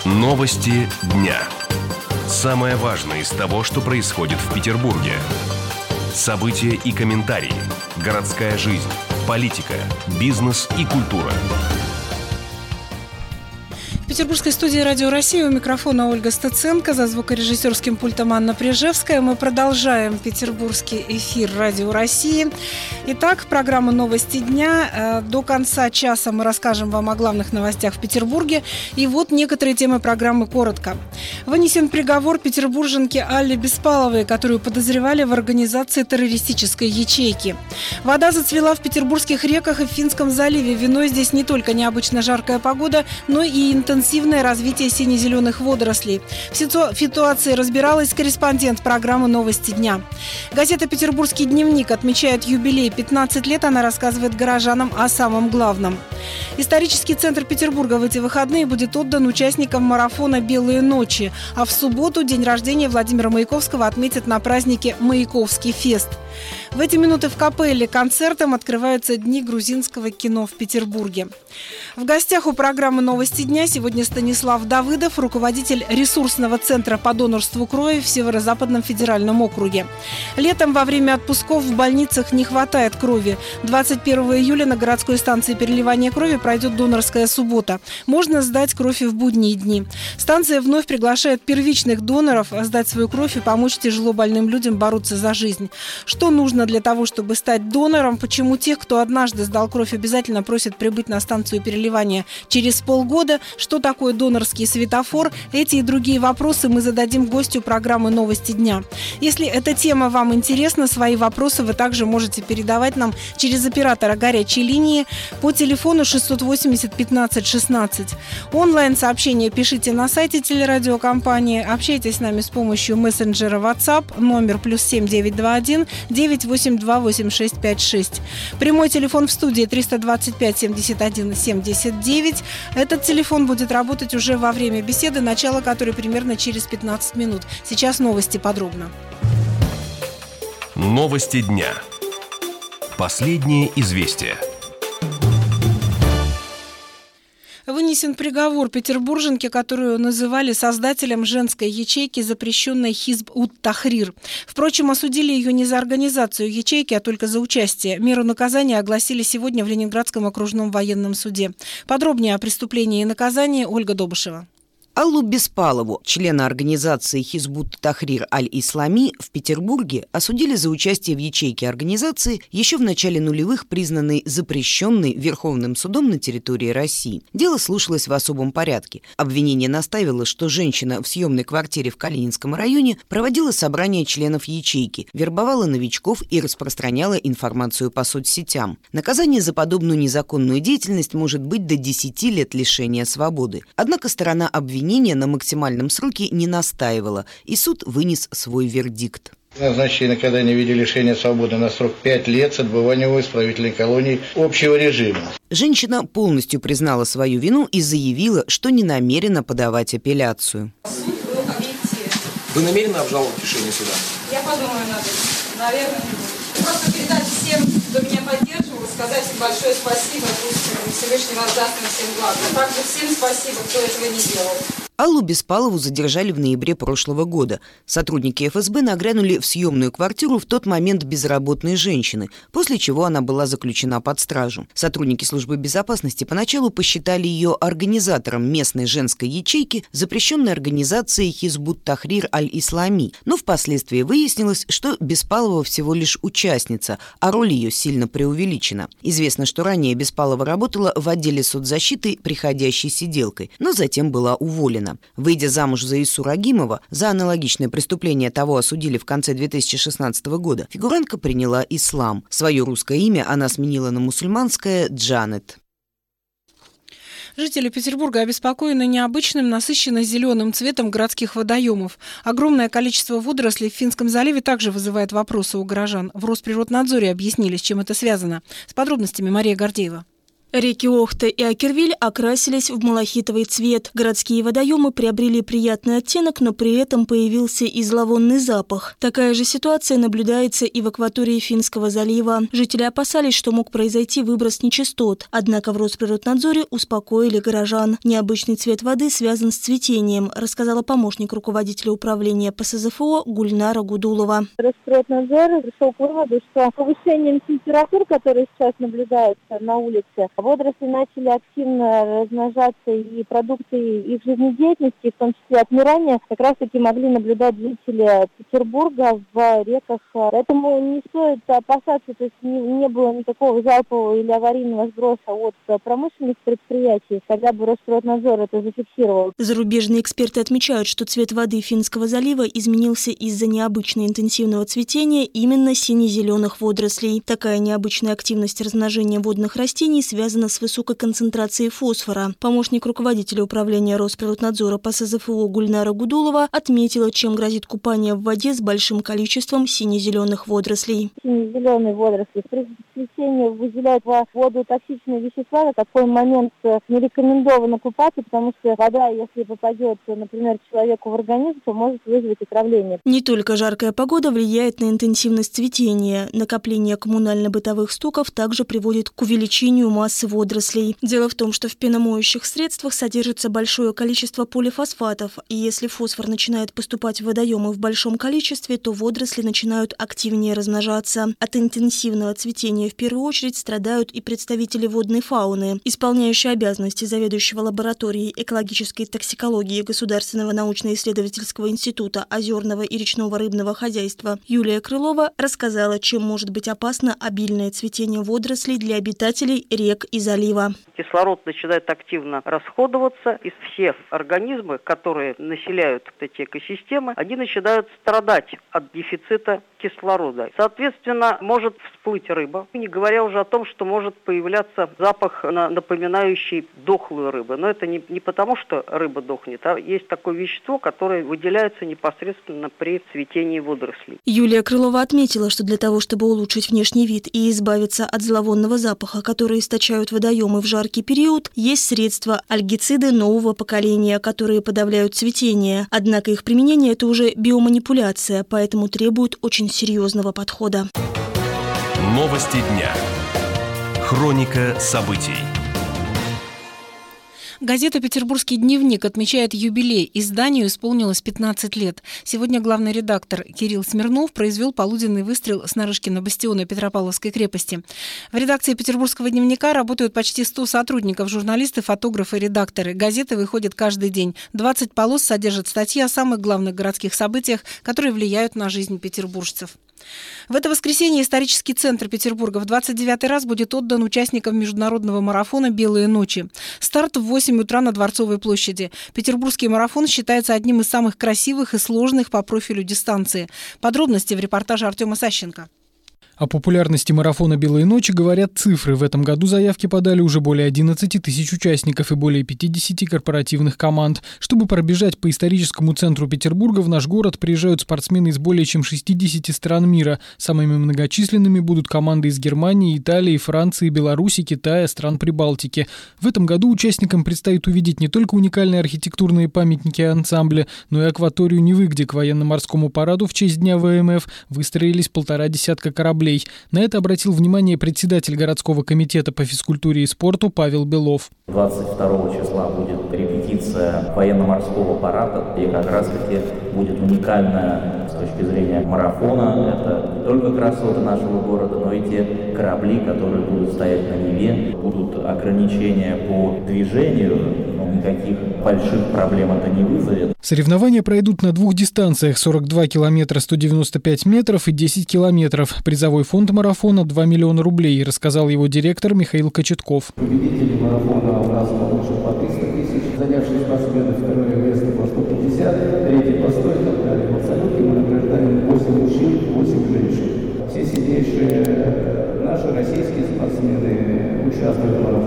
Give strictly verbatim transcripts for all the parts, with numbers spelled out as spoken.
Новости дня. Самое важное из того, что происходит в Петербурге. События и комментарии. Городская жизнь, политика, бизнес и культура. В петербургской студии «Радио России» у микрофона Ольга Стаценко, за звукорежиссерским пультом Анна Прижевская. Мы продолжаем петербургский эфир «Радио России». Итак, программа «Новости дня». До конца часа мы расскажем вам о главных новостях в Петербурге. И вот некоторые темы программы коротко. Вынесен приговор петербурженке Алле Беспаловой, которую подозревали в организации террористической ячейки. Вода зацвела в петербургских реках и в Финском заливе. Виной здесь не только необычно жаркая погода, но и интенсивность. Интенсивное развитие сине-зеленых водорослей. В ситуации разбиралась корреспондент программы «Новости дня». Газета «Петербургский дневник» отмечает юбилей. пятнадцать лет она рассказывает горожанам о самом главном. Исторический центр Петербурга в эти выходные будет отдан участникам марафона «Белые ночи». А в субботу день рождения Владимира Маяковского отметят на празднике «Маяковский фест». В эти минуты в капелле концертом открываются Дни грузинского кино в Петербурге. В гостях у программы «Новости дня» сегодня Станислав Давыдов, руководитель ресурсного центра по донорству крови в Северо-Западном федеральном округе. Летом во время отпусков в больницах не хватает крови. двадцать первого июля на городской станции переливания крови пройдет донорская суббота. Можно сдать кровь и в будние дни. Станция вновь приглашает первичных доноров сдать свою кровь и помочь тяжело больным людям бороться за жизнь. Что нужно для того, чтобы стать донором? Почему тех, кто однажды сдал кровь, обязательно просят прибыть на станцию переливания через полгода? Что такое донорский светофор? Эти и другие вопросы мы зададим гостю программы «Новости дня». Если эта тема вам интересна, свои вопросы вы также можете передавать нам через оператора горячей линии по телефону шестьсот восемьдесят пятнадцать шестнадцать. Онлайн-сообщения пишите на сайте телерадиокомпании. Общайтесь с нами с помощью мессенджера WhatsApp, номер плюс семь девятьсот двадцать один девятьсот восемьдесят два восемьдесят шесть пятьдесят шесть. Прямой телефон в студии триста двадцать пять семьдесят один семьдесят девять. Этот телефон будет работать уже во время беседы, начало которой примерно через пятнадцать минут. Сейчас новости подробно. Новости дня. Последние известия. Вынесен приговор петербурженке, которую называли создателем женской ячейки, запрещенной Хизб ут-Тахрир. Впрочем, осудили ее не за организацию ячейки, а только за участие. Меру наказания огласили сегодня в Ленинградском окружном военном суде. Подробнее о преступлении и наказании Ольга Добышева. Аллу Беспалову, члена организации Хизб ут-Тахрир аль-Ислами, в Петербурге осудили за участие в ячейке организации, еще в начале нулевых признанной запрещенной Верховным судом на территории России. Дело слушалось в особом порядке. Обвинение наставило, что женщина в съемной квартире в Калининском районе проводила собрания членов ячейки, вербовала новичков и распространяла информацию по соцсетям. Наказание за подобную незаконную деятельность может быть до десяти лет лишения свободы. Однако сторона обвинения на максимальном сроке не настаивала, и суд вынес свой вердикт. Назначили наказание в виде лишения свободы на срок пять лет с отбыванием в исправительной колонии общего режима. Женщина полностью признала свою вину и заявила, что не намерена подавать апелляцию. Вы намерены обжаловать решение суда? Я подумаю над этим. Наверное, не буду. Просто передать всем, кто меня поддерживал, сказать им большое спасибо. Пусть Всевышний воздаст им всем благ. А также всем спасибо, кто этого не делал. Аллу Беспалову задержали в ноябре прошлого года. Сотрудники эф эс бэ нагрянули в съемную квартиру в тот момент безработной женщины, после чего она была заключена под стражу. Сотрудники службы безопасности поначалу посчитали ее организатором местной женской ячейки, запрещенной организацией Хизб ут-Тахрир аль-Ислами, но впоследствии выяснилось, что Беспалова всего лишь участница, а роль ее сильно преувеличена. Известно, что ранее Беспалова работала в отделе соцзащиты приходящей сиделкой, но затем была уволена. Выйдя замуж за Ису Рагимова, за аналогичное преступление того осудили в конце две тысячи шестнадцатого года, фигурантка приняла ислам. Свое русское имя она сменила на мусульманское Джанет. Жители Петербурга обеспокоены необычным насыщенно-зеленым цветом городских водоемов. Огромное количество водорослей в Финском заливе также вызывает вопросы у горожан. В Росприроднадзоре объяснили, с чем это связано. С подробностями Мария Гордеева. Реки Охта и Акервиль окрасились в малахитовый цвет. Городские водоемы приобрели приятный оттенок, но при этом появился и зловонный запах. Такая же ситуация наблюдается и в акватории Финского залива. Жители опасались, что мог произойти выброс нечистот. Однако в Росприроднадзоре успокоили горожан. Необычный цвет воды связан с цветением, рассказала помощник руководителя управления по эс зэ эф о Гульнара Гудулова. Росприроднадзор пришел к выводу, что повышением температур, которые сейчас наблюдаются на улице, водоросли начали активно размножаться, и продукты их жизнедеятельности, в том числе отмирания, как раз-таки могли наблюдать жители Петербурга в реках. Поэтому не стоит опасаться, то есть не, не было никакого залпового или аварийного сброса от промышленных предприятий, когда бы Росприроднадзор это зафиксировал. Зарубежные эксперты отмечают, что цвет воды Финского залива изменился из-за необычно интенсивного цветения именно сине-зеленых водорослей. Такая необычная активность размножения водных растений связана с высокой концентрацией фосфора. Помощник руководителя управления Росприроднадзора по эс зэ эф о Гульнара Гудулова отметила, чем грозит купание в воде с большим количеством сине-зеленых водорослей. Сине-зеленые водоросли при цветении выделяют в воду токсичные вещества. На такой момент не рекомендовано купаться, потому что вода, если попадет, например, человеку в организм, то может вызвать отравление. Не только жаркая погода влияет на интенсивность цветения. Накопление коммунально-бытовых стоков также приводит к увеличению массы водорослей. Дело в том, что в пеномоющих средствах содержится большое количество полифосфатов, и если фосфор начинает поступать в водоемы в большом количестве, то водоросли начинают активнее размножаться. От интенсивного цветения в первую очередь страдают и представители водной фауны. Исполняющая обязанности заведующего лабораторией экологической токсикологии Государственного научно-исследовательского института озерного и речного рыбного хозяйства Юлия Крылова рассказала, чем может быть опасно обильное цветение водорослей для обитателей рек и залива. Кислород начинает активно расходоваться, и все организмы, которые населяют эти экосистемы, они начинают страдать от дефицита кислорода. Соответственно, может всплыть рыба, не говоря уже о том, что может появляться запах, напоминающий дохлую рыбу. Но это не, не потому, что рыба дохнет, а есть такое вещество, которое выделяется непосредственно при цветении водорослей. Юлия Крылова отметила, что для того, чтобы улучшить внешний вид и избавиться от зловонного запаха, который источают водоемы в жаркий период, есть средства – альгициды нового поколения, которые подавляют цветение. Однако их применение – это уже биоманипуляция, поэтому требует очень серьезного подхода. Новости дня. Хроника событий. Газета «Петербургский дневник» отмечает юбилей. Изданию исполнилось пятнадцать лет. Сегодня главный редактор Кирилл Смирнов произвел полуденный выстрел с Нарышкина бастиона Петропавловской крепости. В редакции «Петербургского дневника» работают почти сто сотрудников, журналисты, фотографы, редакторы. Газета выходит каждый день. двадцать полос содержат статьи о самых главных городских событиях, которые влияют на жизнь петербуржцев. В это воскресенье исторический центр Петербурга в двадцать девятый раз будет отдан участникам международного марафона «Белые ночи». Старт в восемь утра на Дворцовой площади. Петербургский марафон считается одним из самых красивых и сложных по профилю дистанции. Подробности в репортаже Артема Сащенко. О популярности марафона «Белые ночи» говорят цифры. В этом году заявки подали уже более одиннадцати тысяч участников и более пятидесяти корпоративных команд. Чтобы пробежать по историческому центру Петербурга, в наш город приезжают спортсмены из более чем шестидесяти стран мира. Самыми многочисленными будут команды из Германии, Италии, Франции, Беларуси, Китая, стран Прибалтики. В этом году участникам предстоит увидеть не только уникальные архитектурные памятники ансамбля, но и акваторию Невы, где к военно-морскому параду в честь Дня вэ эм эф выстроились полтора десятка кораблей. На это обратил внимание председатель городского комитета по физкультуре и спорту Павел Белов. двадцать второго числа будет репетиция военно-морского парада, и как раз-таки будет уникальная с точки зрения марафона. Это не только красоты нашего города, но и те корабли, которые будут стоять на Неве. Будут ограничения по движению, но никаких больших проблем это не вызовет. Соревнования пройдут на двух дистанциях – сорок два километра сто девяносто пять метров и десять километров. Призовой фонд марафона – два миллиона рублей, рассказал его директор Михаил Кочетков. Победители марафона у нас получат по триста тысяч, занявшие спортсмены второе место по сто пятьдесят, третий по сто и так далее. В абсолюте мы награждаем восемь мужчин, восемь женщин. Все сильнейшие наши российские спортсмены участвуют в марафоне.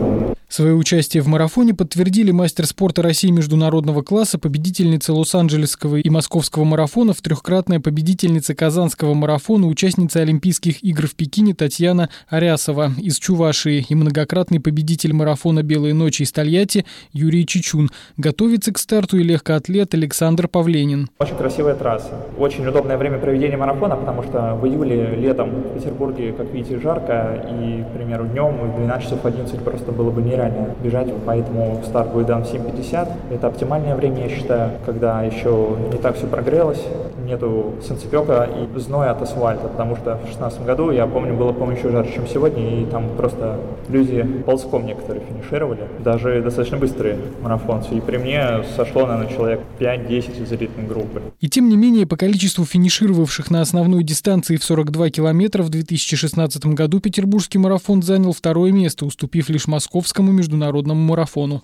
Свое участие в марафоне подтвердили мастер спорта России международного класса, победительница Лос-Анджелесского и Московского марафонов, трехкратная победительница Казанского марафона, участница Олимпийских игр в Пекине Татьяна Арясова из Чувашии и многократный победитель марафона «Белые ночи» из Тольятти Юрий Чичун. Готовится к старту и легкоатлет Александр Павленин. Очень красивая трасса. Очень удобное время проведения марафона, потому что в июле, летом в Петербурге, как видите, жарко. И, к примеру, днем в двенадцать часов одиннадцать просто было бы нереально бежать, поэтому старт будет дан в семь пятьдесят. Это оптимальное время, я считаю, когда еще не так все прогрелось, нету солнцепека и зноя от асфальта, потому что в две тысячи шестнадцатом году, я помню, было, по-моему, еще жарче, чем сегодня, и там просто люди ползком некоторые финишировали, даже достаточно быстрые марафонцы, и при мне сошло, наверное, человек пять-десять из элитной группы. И тем не менее, по количеству финишировавших на основной дистанции в сорок два километра в две тысячи шестнадцатом году петербургский марафон занял второе место, уступив лишь московскому международному марафону.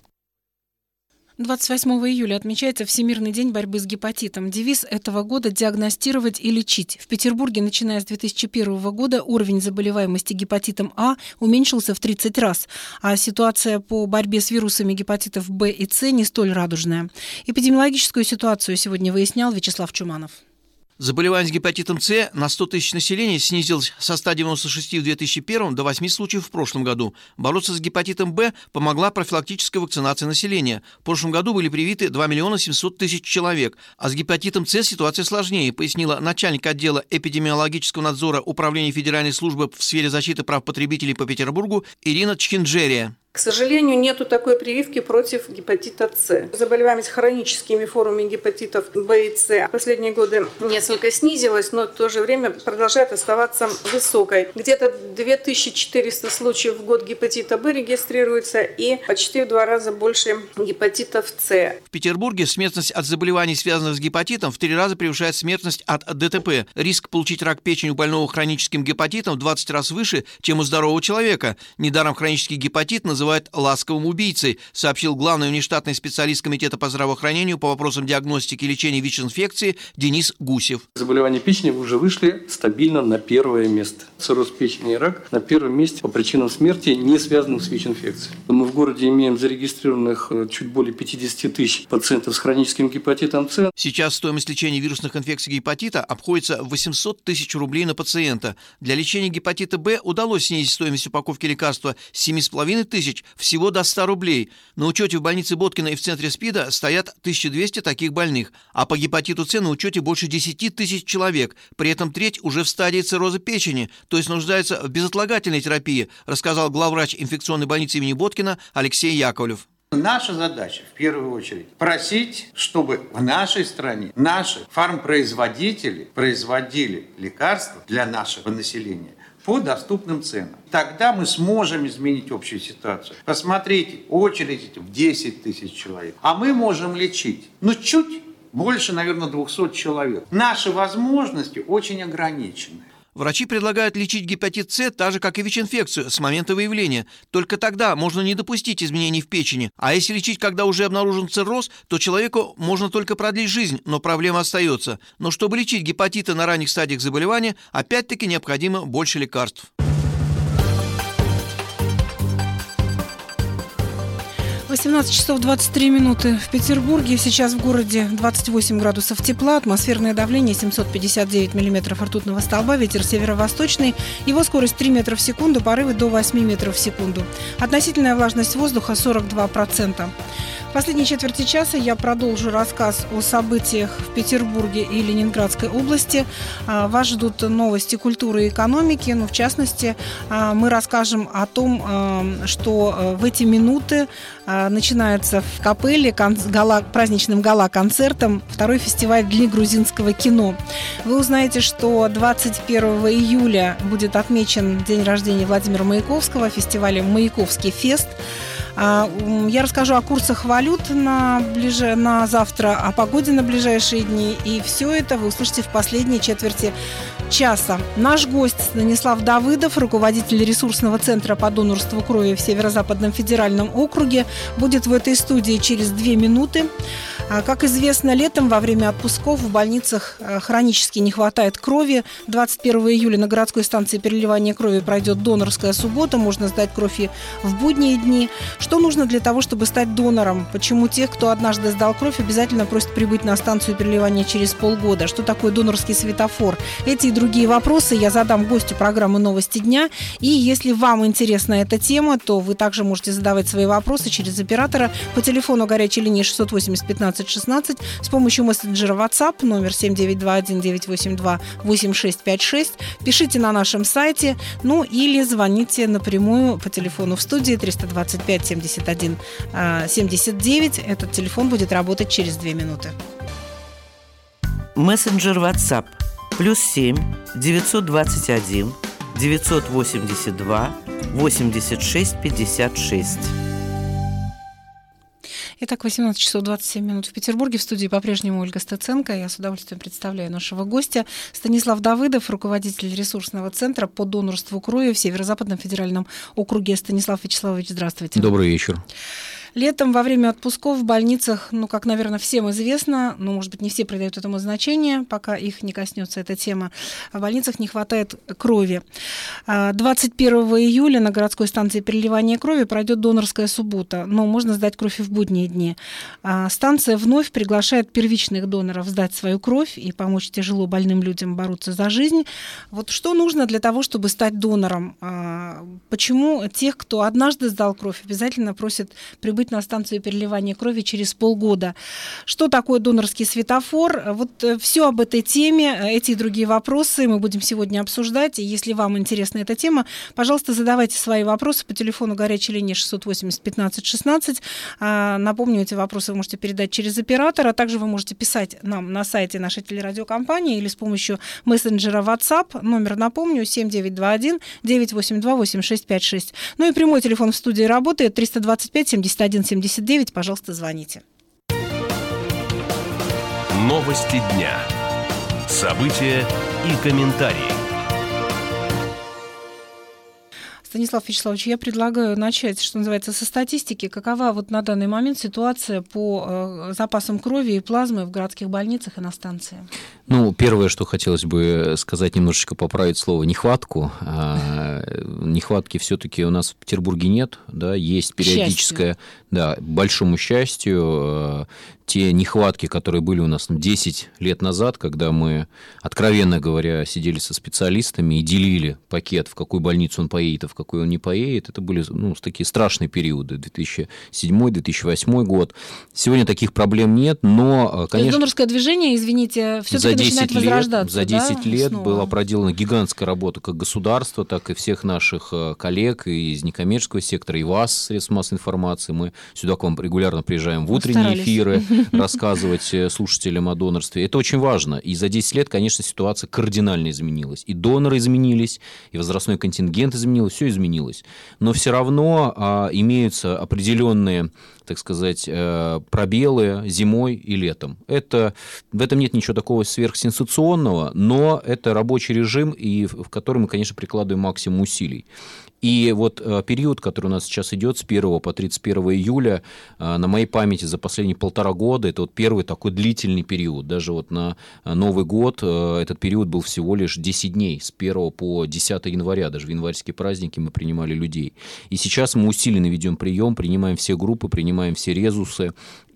двадцать восьмого июля отмечается Всемирный день борьбы с гепатитом. Девиз этого года – диагностировать и лечить. В Петербурге, начиная с две тысячи первого года, уровень заболеваемости гепатитом А уменьшился в тридцать раз, а ситуация по борьбе с вирусами гепатитов Б и С не столь радужная. Эпидемиологическую ситуацию сегодня выяснял Вячеслав Чуманов. Заболеваемость гепатитом С на сто тысяч населения снизилась со ста девяноста шести в две тысячи первом до восьми случаев в прошлом году. Бороться с гепатитом Б помогла профилактическая вакцинация населения. В прошлом году были привиты два миллиона семьсот тысяч человек. А с гепатитом С ситуация сложнее, пояснила начальник отдела эпидемиологического надзора Управления Федеральной службы в сфере защиты прав потребителей по Петербургу Ирина Чхинджерия. К сожалению, нету такой прививки против гепатита С. Заболеваемость хроническими формами гепатитов Б и С в последние годы несколько снизилась, но в то же время продолжает оставаться высокой. Где-то две тысячи четыреста случаев в год гепатита Б регистрируется и почти в два раза больше гепатитов С. В Петербурге смертность от заболеваний, связанных с гепатитом, в три раза превышает смертность от ДТП. Риск получить рак печени у больного хроническим гепатитом в двадцать раз выше, чем у здорового человека. Недаром хронический гепатит называют ласковым убийцей, сообщил главный внештатный специалист Комитета по здравоохранению по вопросам диагностики и лечения ВИЧ-инфекции Денис Гусев. Заболевания печени уже вышли стабильно на первое место. Цирроз печени и рак на первом месте по причинам смерти, не связанным с ВИЧ-инфекцией. Мы в городе имеем зарегистрированных чуть более пятьдесят тысяч пациентов с хроническим гепатитом С. Сейчас стоимость лечения вирусных инфекций гепатита обходится в восемьсот тысяч рублей на пациента. Для лечения гепатита Б удалось снизить стоимость упаковки лекарства с семи с половиной тысяч всего до ста рублей. На учете в больнице Боткина и в центре СПИДа стоят тысяча двести таких больных, а по гепатиту С на учете больше десяти тысяч человек. При этом треть уже в стадии цирроза печени, то есть нуждается в безотлагательной терапии, рассказал главврач инфекционной больницы имени Боткина Алексей Яковлев. Наша задача, в первую очередь, просить, чтобы в нашей стране наши фармпроизводители производили лекарства для нашего населения по доступным ценам. Тогда мы сможем изменить общую ситуацию. Посмотрите, очередь в десять тысяч человек. А мы можем лечить, ну, чуть больше, наверное, двухсот человек. Наши возможности очень ограничены. Врачи предлагают лечить гепатит С так же, как и ВИЧ-инфекцию, с момента выявления. Только тогда можно не допустить изменений в печени. А если лечить, когда уже обнаружен цирроз, то человеку можно только продлить жизнь, но проблема остается. Но чтобы лечить гепатиты на ранних стадиях заболевания, опять-таки необходимо больше лекарств. восемнадцать часов двадцать три минуты в Петербурге. Сейчас в городе двадцать восемь градусов тепла, атмосферное давление семьсот пятьдесят девять миллиметров ртутного столба, ветер северо-восточный, его скорость три метра в секунду, порывы до восьми метров в секунду. Относительная влажность воздуха сорок два процента. В последней четверти часа я продолжу рассказ о событиях в Петербурге и Ленинградской области. Вас ждут новости культуры и экономики. Ну, в частности, мы расскажем о том, что в эти минуты начинается в Капелле гала, праздничным гала-концертом второй фестиваль Дни грузинского кино. Вы узнаете, что двадцать первого июля будет отмечен день рождения Владимира Маяковского, фестивале «Маяковский фест». Я расскажу о курсах валют на, ближе, на завтра, о погоде на ближайшие дни. И все это вы услышите в последней четверти часа. Наш гость Станислав Давыдов, руководитель ресурсного центра по донорству крови в Северо-Западном федеральном округе, будет в этой студии через две минуты. Как известно, летом во время отпусков в больницах хронически не хватает крови. двадцать первого июля на городской станции переливания крови пройдет донорская суббота. Можно сдать кровь и в будние дни. Что нужно для того, чтобы стать донором? Почему тех, кто однажды сдал кровь, обязательно просят прибыть на станцию переливания через полгода? Что такое донорский светофор? Эти и другие вопросы я задам гостю программы «Новости дня». И если вам интересна эта тема, то вы также можете задавать свои вопросы через оператора по телефону горячей линии шестьсот восемьдесят пятнадцать шестнадцать с помощью мессенджера WhatsApp номер семь девять два один девять восемь два восемь шесть пять шесть. Пишите на нашем сайте, ну или звоните напрямую по телефону в студии триста двадцать пять семьдесят один семьдесят девять. Этот телефон будет работать через две минуты. Мессенджер WhatsApp плюс семь девятьсот двадцать один девятьсот восемьдесят два восемьдесят шесть пятьдесят шесть. Итак, восемнадцать часов двадцать семь минут в Петербурге. В студии по-прежнему Ольга Стеценко. Я с удовольствием представляю нашего гостя. Станислав Давыдов, руководитель ресурсного центра по донорству крови в Северо-Западном федеральном округе. Станислав Вячеславович, здравствуйте. Добрый вечер. Летом во время отпусков в больницах, ну, как, наверное, всем известно, ну, может быть, не все придают этому значение, пока их не коснется эта тема, в больницах не хватает крови. двадцать первого июля на городской станции переливания крови пройдет донорская суббота, но можно сдать кровь и в будние дни. Станция вновь приглашает первичных доноров сдать свою кровь и помочь тяжело больным людям бороться за жизнь. Вот что нужно для того, чтобы стать донором? Почему тех, кто однажды сдал кровь, обязательно просят прибыть на станцию переливания крови через полгода? Что такое донорский светофор? Вот все об этой теме, эти и другие вопросы мы будем сегодня обсуждать. И если вам интересна эта тема, пожалуйста, задавайте свои вопросы по телефону горячей линии шестьсот восемьдесят пятнадцать шестнадцать. Напомню, эти вопросы вы можете передать через оператора, а также вы можете писать нам на сайте нашей телерадиокомпании или с помощью мессенджера WhatsApp. Номер, напомню, семь девять два один девять восемь два восемь шесть пять шесть. Ну и прямой телефон в студии работает триста двадцать пять семьдесят один семьдесят девять. Пожалуйста, звоните. Новости дня. События и комментарии. Станислав Вячеславович, я предлагаю начать, что называется, со статистики. Какова вот на данный момент ситуация по э, запасам крови и плазмы в городских больницах и на станции? Ну, первое, что хотелось бы сказать, немножечко поправить слово «нехватку». А, нехватки все-таки у нас в Петербурге нет, да, есть периодическая, да, к большому счастью, те нехватки, которые были у нас десять лет назад, когда мы, откровенно говоря, сидели со специалистами и делили пакет, в какую больницу он поедет, а в какую он не поедет, это были, ну, такие страшные периоды, две тысячи седьмой - две тысячи восьмой год. Сегодня таких проблем нет, но, конечно... То есть донорское движение, извините, все-таки начинает возрождаться, за десять да, лет снова была проделана гигантская работа как государства, так и всех наших коллег и из некоммерческого сектора, и вас, средств массовой информации. Мы сюда к вам регулярно приезжаем в утренние эфиры, рассказывать слушателям о донорстве. Это очень важно. И за десять лет, конечно, ситуация кардинально изменилась. И доноры изменились, и возрастной контингент изменился, все изменилось. Но все равно а, имеются определенные, так сказать, пробелы зимой и летом. Это, в этом нет ничего такого сверхсенсационного, но это рабочий режим, и в который мы, конечно, прикладываем максимум усилий. И вот период, который у нас сейчас идет с первого по тридцать первого июля, на моей памяти за последние полтора года, это вот первый такой длительный период. Даже вот на Новый год этот период был всего лишь десять дней, с первого по десятое января, даже в январские праздники мы принимали людей. И сейчас мы усиленно ведем прием, принимаем все группы, принимаем все резусы.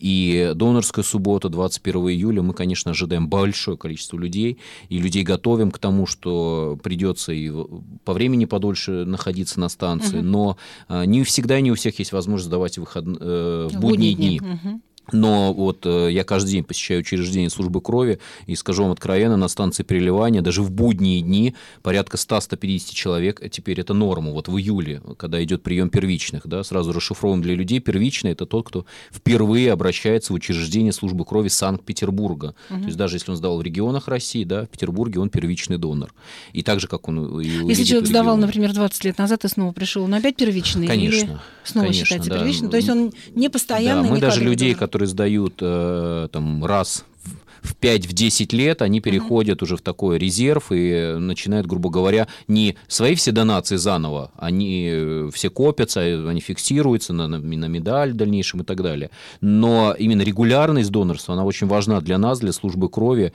И донорская суббота, двадцать первого июля, мы, конечно, ожидаем большое количество людей, и людей готовим к тому, что придется и по времени подольше находиться на станции, угу. но не всегда и не у всех есть возможность сдавать выход... в будние дни. дни. Угу. Но вот я каждый день посещаю учреждение службы крови, и скажу вам откровенно, на станции переливания даже в будние дни порядка сто - сто пятьдесят человек, теперь это норма. Вот в июле, когда идет прием первичных, да, сразу расшифровываем для людей, первичный – это тот, кто впервые обращается в учреждение службы крови Санкт-Петербурга. Угу. То есть даже если он сдавал в регионах России, да, в Петербурге он первичный донор. И так же, как он... Если человек сдавал, например, двадцать лет назад и снова пришел, он опять первичный? Конечно. Или снова конечно, считается да. первичным? То есть он не постоянный, да, мы не даже людей, донор. которые сдают э, там, раз в пять-десять лет они переходят mm-hmm. уже в такой резерв и начинают, грубо говоря, не свои все донации заново, они все копятся, они фиксируются на, на, на медаль в дальнейшем и так далее. Но именно регулярность донорства, она очень важна для нас, для службы крови,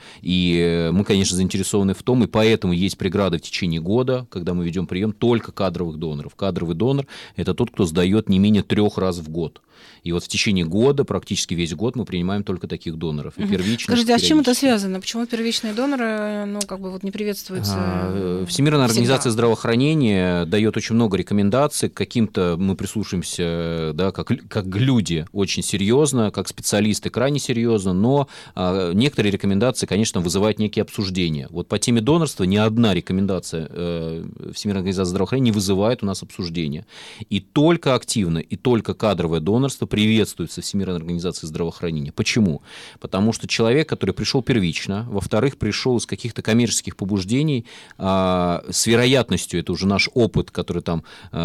и мы, конечно, заинтересованы в том, и поэтому есть преграды в течение года, когда мы ведем прием только кадровых доноров. Кадровый донор – это тот, кто сдает не менее трех раз в год. И вот в течение года, практически весь год, мы принимаем только таких доноров. И первичных, Скажите, а с чем это связано? Почему первичные доноры, ну, как бы вот не приветствуются? А, Всемирная организация здравоохранения дает очень много рекомендаций. К каким-то мы прислушаемся, да, как, как люди очень серьезно, как специалисты крайне серьезно, но а, некоторые рекомендации, конечно, вызывают некие обсуждения. Вот по теме донорства ни одна рекомендация э, Всемирной организации здравоохранения не вызывает у нас обсуждения. И только активно, и только кадровое донорство приветствуется Всемирной организацией здравоохранения. Почему? Потому что человек, который пришел первично, во-вторых, пришел из каких-то коммерческих побуждений, а, с вероятностью, это уже наш опыт, который там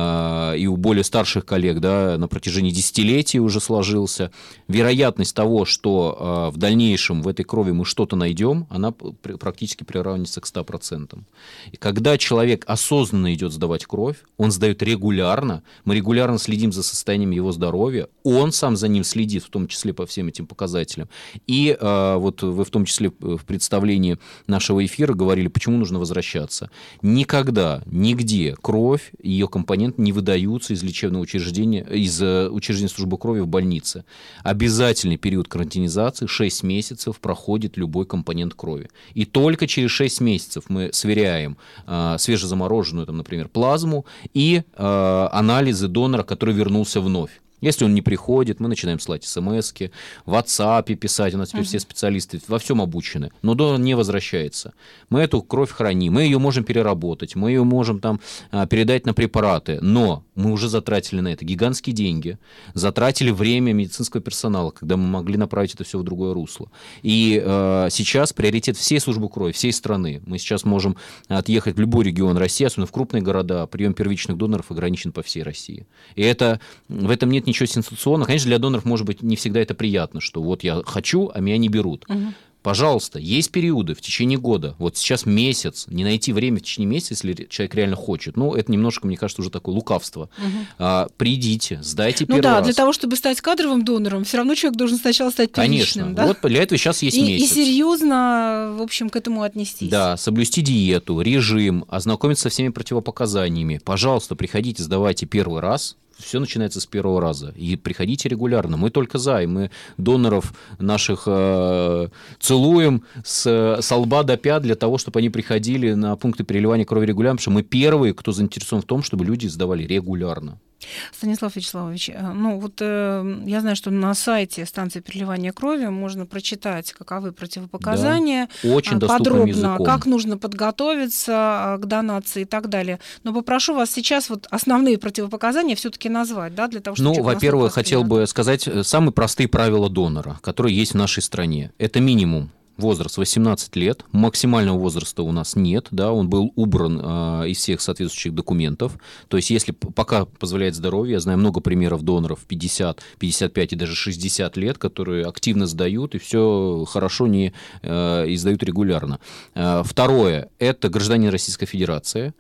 а, и у более старших коллег, да, на протяжении десятилетий уже сложился, вероятность того, что а, в дальнейшем в этой крови мы что-то найдем, она практически приравнивается к ста процентам. И когда человек осознанно идет сдавать кровь, он сдает регулярно, мы регулярно следим за состоянием его здоровья, он сам за ним следит, в том числе по всем этим показателям. И э, вот вы в том числе в представлении нашего эфира говорили, почему нужно возвращаться. Никогда, нигде кровь и ее компоненты не выдаются из лечебного учреждения, из учреждения службы крови в больнице. Обязательный период карантинизации, шесть месяцев, проходит любой компонент крови. И только через шесть месяцев мы сверяем э, свежезамороженную, там, например, плазму и э, анализы донора, который вернулся вновь. Если он не приходит, мы начинаем слать смски, в WhatsApp писать, у нас теперь uh-huh. все специалисты во всем обучены, но донор не возвращается. Мы эту кровь храним, мы ее можем переработать, мы ее можем там передать на препараты, но мы уже затратили на это гигантские деньги, затратили время медицинского персонала, когда мы могли направить это все в другое русло. И э, сейчас приоритет всей службы крови, всей страны. Мы сейчас можем отъехать в любой регион России, особенно в крупные города, прием первичных доноров ограничен по всей России. И это, в этом нет ничего сенсационного. Конечно, для доноров, может быть, не всегда это приятно, что вот я хочу, а меня не берут. Угу. Пожалуйста, есть периоды в течение года, вот сейчас месяц, не найти время в течение месяца, если человек реально хочет, ну, это немножко, мне кажется, уже такое лукавство. Угу. А, придите, сдайте ну первый да, раз. Для того, чтобы стать кадровым донором, все равно человек должен сначала стать первичным. Конечно, да? вот для этого сейчас есть и, месяц. И серьезно, в общем, к этому отнестись. Да, соблюсти диету, режим, ознакомиться со всеми противопоказаниями. Пожалуйста, приходите, сдавайте первый раз. Все начинается с первого раза. И приходите регулярно. Мы только за. И мы доноров наших э, целуем с, с лба до пят для того, чтобы они приходили на пункты переливания крови регулярно, потому что мы первые, кто заинтересован в том, чтобы люди сдавали регулярно. Станислав Вячеславович, ну вот э, я знаю, что на сайте станции переливания крови можно прочитать, каковы противопоказания, да, очень подробно, языком. Как нужно подготовиться к донации и так далее. Но попрошу вас сейчас вот основные противопоказания все-таки назвать, да, для того, чтобы... Ну, во-первых, хотел бы сказать самые простые правила донора, которые есть в нашей стране. Это минимум. Возраст восемнадцать лет, максимального возраста у нас нет, да, он был убран э, из всех соответствующих документов, то есть если пока позволяет здоровье, я знаю много примеров доноров пятьдесят, пятьдесят пять и даже шестьдесят лет, которые активно сдают и все хорошо не э, и сдают регулярно. Э, второе, это гражданин Российской Федерации.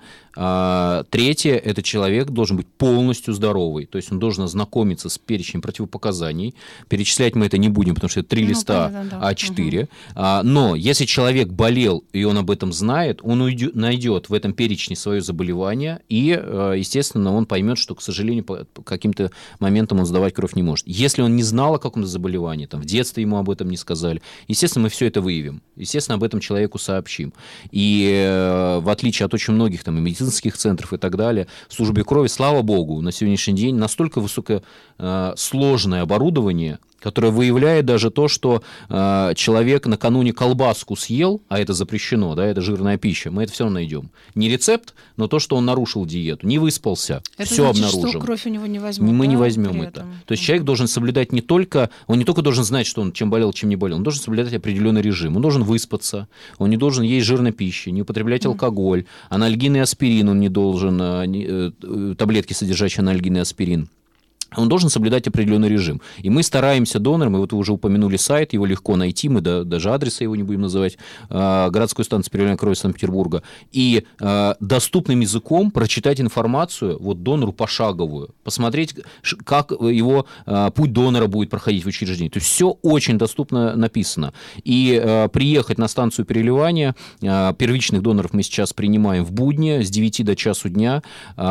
А, третье, это человек должен быть полностью здоровый, то есть он должен ознакомиться с перечнем противопоказаний, перечислять мы это не будем, потому что это три ну, листа понятно, да. а четыре, угу. а, но если человек болел и он об этом знает, он уйдет, найдет в этом перечне свое заболевание и, естественно, он поймет, что, к сожалению, по каким-то моментам он сдавать кровь не может. Если он не знал о каком-то заболевании, там, в детстве ему об этом не сказали, естественно, мы все это выявим, естественно, об этом человеку сообщим. И в отличие от очень многих там, и медицинских центров и так далее, в службе крови, слава богу, на сегодняшний день настолько высокосложное оборудование, которое выявляет даже то, что э, человек накануне колбаску съел, а это запрещено, да, это жирная пища, мы это все равно найдем. Не рецепт, но то, что он нарушил диету, не выспался, это все значит, обнаружим. Что кровь у него не возьмем, мы да, не возьмем это. То есть человек должен соблюдать не только, он не только должен знать, что он чем болел, чем не болел, он должен соблюдать определенный режим, он должен выспаться, он не должен есть жирной пищи, не употреблять алкоголь, анальгин и аспирин он не должен, таблетки, содержащие анальгин и аспирин. он должен соблюдать определенный режим. И мы стараемся донорам, и вот вы уже упомянули сайт, его легко найти, мы да, даже адреса его не будем называть, э, городской станции переливания крови Санкт-Петербурга, и э, доступным языком прочитать информацию вот донору пошаговую, посмотреть, как его э, путь донора будет проходить в учреждении. То есть все очень доступно написано. И э, приехать на станцию переливания, э, первичных доноров мы сейчас принимаем в будни с девяти до часу дня.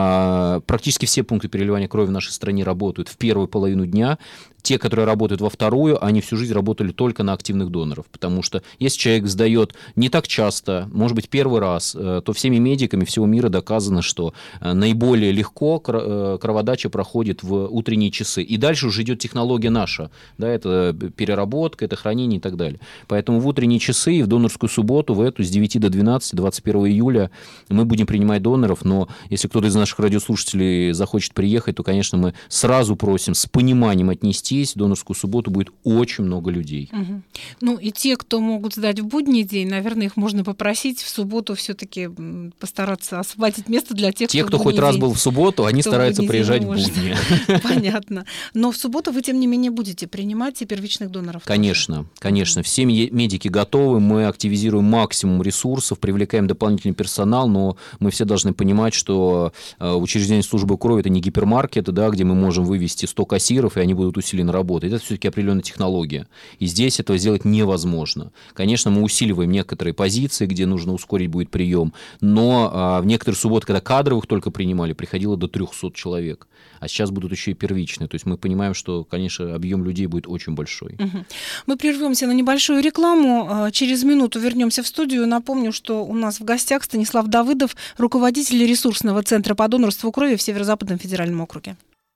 Э, практически все пункты переливания крови в нашей стране работают в первую половину дня. Те, которые работают во вторую, они всю жизнь работали только на активных доноров, потому что если человек сдает не так часто, может быть, первый раз, то всеми медиками всего мира доказано, что наиболее легко кроводача проходит в утренние часы. И дальше уже идет технология наша, да, это переработка, это хранение и так далее. Поэтому в утренние часы и в донорскую субботу, в эту, с девяти до двенадцати, двадцать первого июля, мы будем принимать доноров, но если кто-то из наших радиослушателей захочет приехать, то, конечно, мы сразу просим с пониманием отнести. В донорскую субботу будет очень много людей. Угу. Ну и те, кто могут сдать в будний день, наверное, их можно попросить в субботу все-таки постараться освободить место для тех, те, кто, кто хоть раз день, был в субботу, они стараются приезжать в будни. Понятно. Но в субботу вы, тем не менее, будете принимать и первичных доноров? Конечно, конечно. Все медики готовы, мы активизируем максимум ресурсов, привлекаем дополнительный персонал, но мы все должны понимать, что учреждение службы крови – это не гипермаркет, да, где мы можем вывести сто кассиров, и они будут усиленно работать. Это все-таки определенная технология. И здесь этого сделать невозможно. Конечно, мы усиливаем некоторые позиции, где нужно ускорить будет прием, но а, в некоторые субботы, когда кадровых только принимали, приходило до трехсот человек. А сейчас будут еще и первичные. То есть мы понимаем, что, конечно, объем людей будет очень большой. Угу. Мы прервемся на небольшую рекламу. Через минуту вернемся в студию. Напомню, что у нас в гостях Станислав Давыдов, руководитель ресурсного центра по донорству крови в Северо-Западном федеральном округе.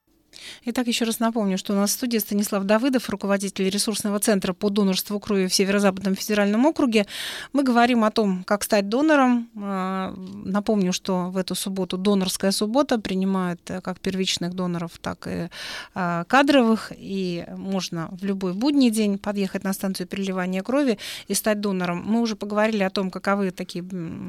Итак, еще раз напомню, что у нас в студии Станислав Давыдов, руководитель ресурсного центра по донорству крови в Северо-Западном федеральном округе. Мы говорим о том, как стать донором. Напомню, что в эту субботу донорская суббота, принимают как первичных доноров, так и кадровых. И можно в любой будний день подъехать на станцию переливания крови и стать донором. Мы уже поговорили о том, каковы такие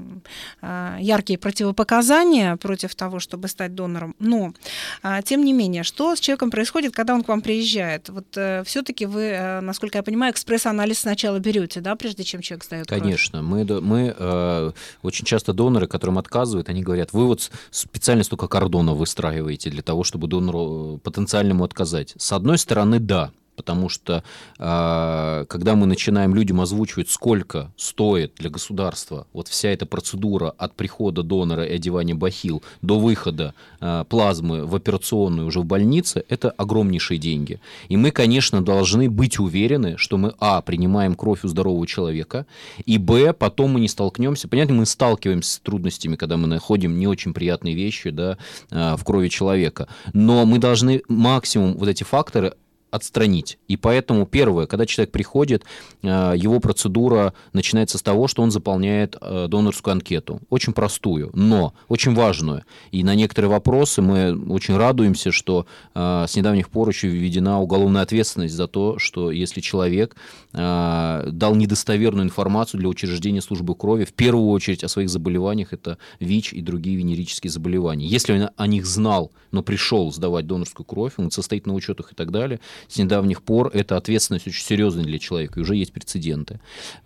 яркие противопоказания против того, чтобы стать донором. Но, тем не менее, что с человеком происходит, когда он к вам приезжает? Вот э, все-таки вы, э, насколько я понимаю, экспресс-анализ сначала берете, да, прежде чем человек сдает кровь? Конечно. Мы, мы э, очень часто доноры, которым отказывают, они говорят, вы вот специально столько кордонов выстраиваете для того, чтобы донору потенциальному отказать. С одной стороны, да. Потому что, когда мы начинаем людям озвучивать, сколько стоит для государства вот вся эта процедура от прихода донора и одевания бахил до выхода плазмы в операционную уже в больнице, это огромнейшие деньги. И мы, конечно, должны быть уверены, что мы, а, принимаем кровь у здорового человека, и, б, потом мы не столкнемся. Понятно, мы сталкиваемся с трудностями, когда мы находим не очень приятные вещи, да, в крови человека. Но мы должны максимум вот эти факторы отстранить. И поэтому, первое, когда человек приходит, его процедура начинается с того, что он заполняет донорскую анкету. Очень простую, но очень важную. И на некоторые вопросы мы очень радуемся, что с недавних пор еще введена уголовная ответственность за то, что если человек дал недостоверную информацию для учреждения службы крови, в первую очередь о своих заболеваниях, это ВИЧ и другие венерические заболевания. Если он о них знал, но пришел сдавать донорскую кровь, он состоит на учетах и так далее, с недавних пор эта ответственность очень серьезная для человека, и уже есть прецеденты.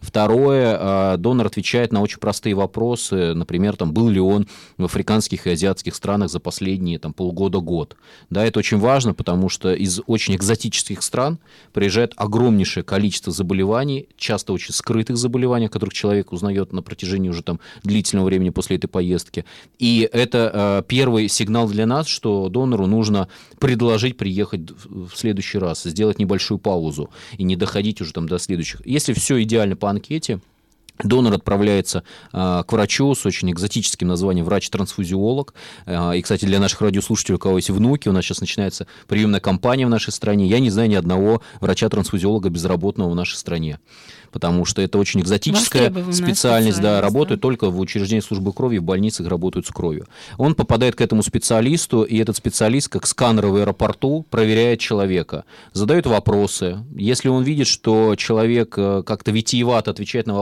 Второе, донор отвечает на очень простые вопросы, например, там, был ли он в африканских и азиатских странах за последние там, полгода-год. Да, это очень важно, потому что из очень экзотических стран приезжает огромнейшее количество заболеваний, часто очень скрытых заболеваний, о которых человек узнает на протяжении уже там, длительного времени после этой поездки. И это э, первый сигнал для нас, что донору нужно предложить приехать в следующий раз, сделать небольшую паузу и не доходить уже там до следующих. Если все идеально по анкете, донор отправляется э, к врачу с очень экзотическим названием врач-трансфузиолог. Э, и, кстати, для наших радиослушателей, у кого есть внуки, у нас сейчас начинается приемная кампания в нашей стране. Я не знаю ни одного врача-трансфузиолога безработного в нашей стране. Потому что это очень экзотическая специальность, да, работает да? только в учреждении службы крови, в больницах работают с кровью. Он попадает к этому специалисту, и этот специалист, как сканер в аэропорту, проверяет человека, задает вопросы. Если он видит, что человек как-то витиевато отвечает на вопросы, там,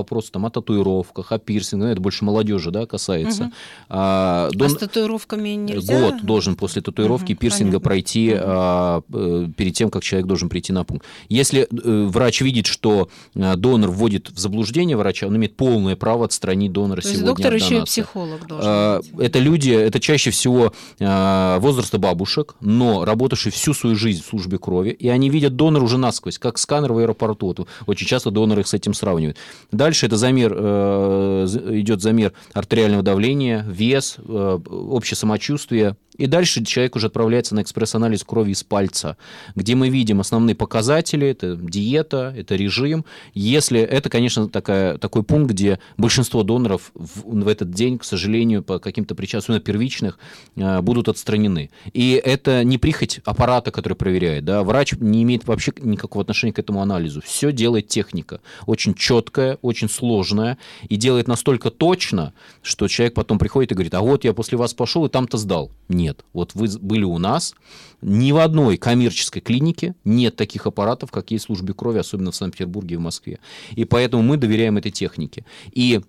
о татуировках, о пирсингах, ну, это больше молодежи, да, касается. Угу. А, дон... а с татуировками нельзя? Год должен после татуировки угу, пирсинга понятно. пройти угу. а, перед тем, как человек должен прийти на пункт. Если э, врач видит, что э, донор вводит в заблуждение врача, он имеет полное право отстранить донора То сегодня от донации. То есть доктор еще и психолог должен а, быть? Это люди, это чаще всего а, возраста бабушек, но работавшие всю свою жизнь в службе крови, и они видят донора уже насквозь, как сканер в аэропорту. Вот, очень часто доноры их с этим сравнивают. Дальше это замер, э, идет замер артериального давления, вес, э, общее самочувствие. И дальше человек уже отправляется на экспресс-анализ крови из пальца, где мы видим основные показатели, это диета, это режим. Если это, конечно, такая, такой пункт, где большинство доноров в, в этот день, к сожалению, по каким-то причинам, особенно первичных, будут отстранены. И это не прихоть аппарата, который проверяет. Да? Врач не имеет вообще никакого отношения к этому анализу. Все делает техника. Очень четкая, очень сложная. И делает настолько точно, что человек потом приходит и говорит, а вот я после вас пошел и там-то сдал. Нет. Нет, вот вы были у нас, ни в одной коммерческой клинике нет таких аппаратов, как есть в службе крови, особенно в Санкт-Петербурге и в Москве. И поэтому мы доверяем этой технике. И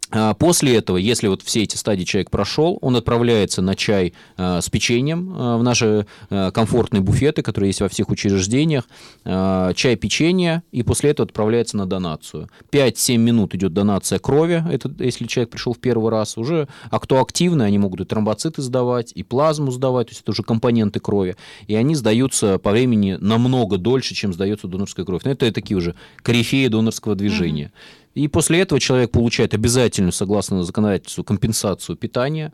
после этого, если вот все эти стадии человек прошел, он отправляется на чай э, с печеньем э, в наши э, комфортные буфеты, которые есть во всех учреждениях, э, чай, печенье, и после этого отправляется на донацию. пять-семь минут идет донация крови, это если человек пришел в первый раз. Уже, а кто активный, они могут и тромбоциты сдавать, и плазму сдавать, то есть это уже компоненты крови, и они сдаются по времени намного дольше, чем сдается донорская кровь. Но это такие уже корифеи донорского движения. Mm-hmm. И после этого человек получает обязательную, согласно законодательству, компенсацию питания,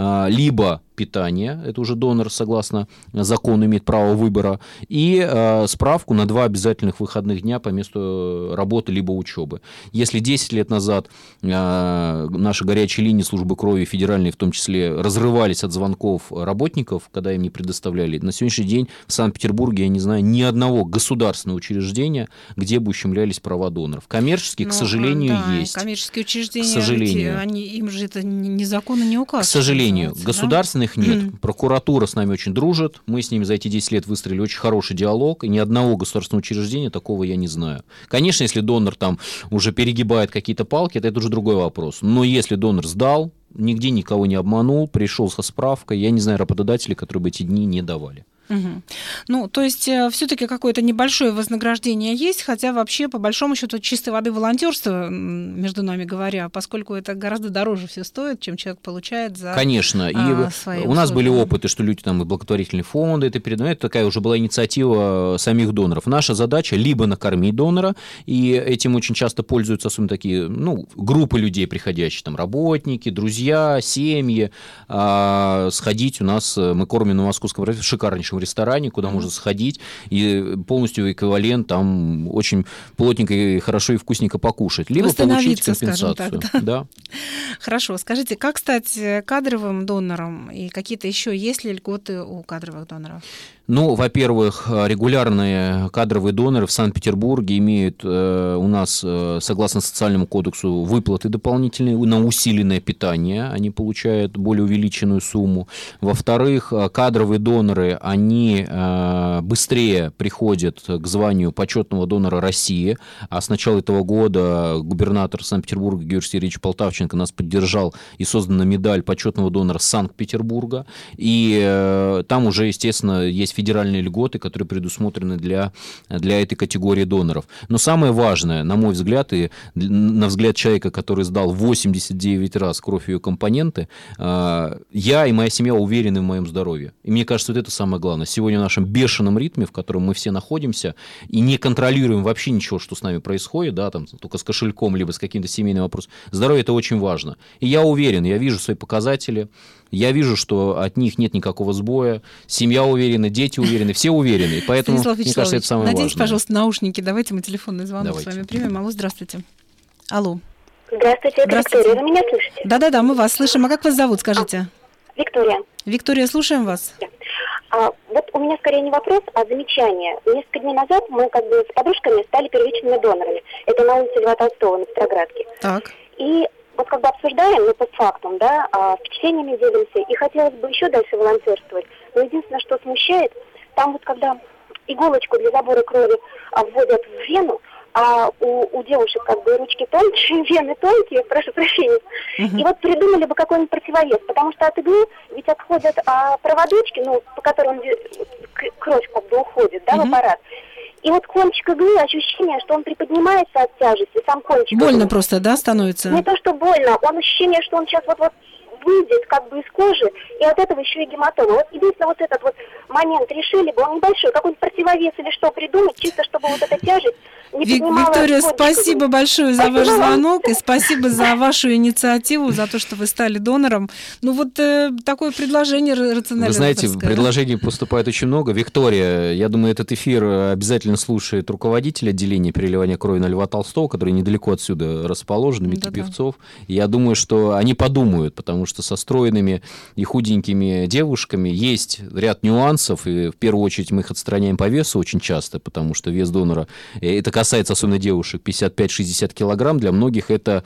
либо питание, это уже донор, согласно закону, имеет право выбора, и э, справку на два обязательных выходных дня по месту работы либо учебы. Если десять лет назад э, наши горячие линии службы крови, федеральные в том числе, разрывались от звонков работников, когда им не предоставляли, на сегодняшний день в Санкт-Петербурге, я не знаю, ни одного государственного учреждения, где бы ущемлялись права доноров. Коммерческие, к сожалению, да, есть. Коммерческие учреждения, к сожалению. Они, им же это незаконно не указано. К сожалению, государственных да? нет. Прокуратура с нами очень дружит. Мы с ними за эти десять лет выстроили очень хороший диалог. И ни одного государственного учреждения такого я не знаю. Конечно, если донор там уже перегибает какие-то палки, это, это уже другой вопрос. Но если донор сдал, нигде никого не обманул, пришел со справкой, я не знаю работодателей, которые бы эти дни не давали. Угу. Ну, то есть все-таки какое-то небольшое вознаграждение есть, хотя вообще, по большому счету, чистой воды волонтерство, между нами говоря, поскольку это гораздо дороже все стоит, чем человек получает за Конечно. И а, у нас были опыты, что люди там и благотворительные фонды это передают. Это такая уже была инициатива самих доноров. Наша задача либо накормить донора, и этим очень часто пользуются особенно такие, ну, группы людей приходящие, там, работники, друзья, семьи. А, сходить у нас, мы кормим на Московском районе шикарнейшем ресторане, куда mm-hmm. можно сходить, и полностью эквивалент там очень плотненько и хорошо и вкусненько покушать. Либо получить компенсацию. Так, да. Да. Хорошо. Скажите, как стать кадровым донором? И какие-то еще есть ли льготы у кадровых доноров? Ну, во-первых, регулярные кадровые доноры в Санкт-Петербурге имеют э, у нас, э, согласно социальному кодексу, выплаты дополнительные на усиленное питание. Они получают более увеличенную сумму. Во-вторых, кадровые доноры, они э, быстрее приходят к званию почетного донора России. А с начала этого года губернатор Санкт-Петербурга Георгий Сергеевич Полтавченко нас поддержал, и создана медаль почетного донора Санкт-Петербурга. И э, там уже, естественно, есть федеральные льготы, которые предусмотрены для, для этой категории доноров. Но самое важное, на мой взгляд, и на взгляд человека, который сдал восемьдесят девять раз кровь и ее компоненты, я и моя семья уверены в моем здоровье. И мне кажется, вот это самое главное. Сегодня в нашем бешеном ритме, в котором мы все находимся, и не контролируем вообще ничего, что с нами происходит, да, там, только с кошельком, либо с каким-то семейным вопросом, здоровье – это очень важно. И я уверен, я вижу свои показатели, я вижу, что от них нет никакого сбоя, семья уверена, дети уверены, все уверены. И поэтому, Станислав мне кажется, это самое наденьте, важное. Пожалуйста, наушники. Давайте мы телефонный звонок Давайте. с вами примем. Алло, здравствуйте. Алло. Здравствуйте, это Здравствуйте. Виктория. Вы меня слышите? Да-да-да, мы вас слышим. А как вас зовут, скажите? А, Виктория. Виктория, слушаем вас. А, вот у меня скорее не вопрос, а замечание. Несколько дней назад мы как бы с подружками стали первичными донорами. Это на улице Льва Толстого, на Петроградке. Так. И вот как бы обсуждаем, ну, постфактум, да, а, впечатлениями делимся, и хотелось бы еще дальше волонтерствовать. Но единственное, что смущает, там вот когда иголочку для забора крови а, вводят в вену, а у, у девушек как бы ручки тонкие, вены тонкие, прошу прощения. Uh-huh. И вот придумали бы какой-нибудь противовес, потому что от иглы ведь отходят а, проводочки, ну, по которым кровь как бы уходит, да, uh-huh. в аппарат. И вот кончик иглы, ощущение, что он приподнимается от тяжести, сам кончик. Больно иглы. Просто, да, становится? Не то, что больно, он ощущение, что он сейчас вот-вот выйдет как бы из кожи, и от этого еще и гематома. Вот единственное, вот этот вот момент решили бы, он небольшой, какой-нибудь противовес или что придумать, чисто чтобы вот эта тяжесть не Вик- поднимала... Виктория, спасибо большое за ваш звонок, и спасибо за вашу инициативу, за то, что вы стали донором. Ну вот э, такое предложение рациональное. Вы знаете, предложений поступает очень много. Виктория, я думаю, этот эфир обязательно слушает руководитель отделения переливания крови на Льва Толстого, который недалеко отсюда расположен, Дмитрий Да-да. Певцов. И я думаю, что они подумают, потому что со стройными и худенькими девушками есть ряд нюансов, и в первую очередь мы их отстраняем по весу очень часто, потому что вес донора, это касается особенно девушек, пятьдесят пять - шестьдесят килограмм, для многих это,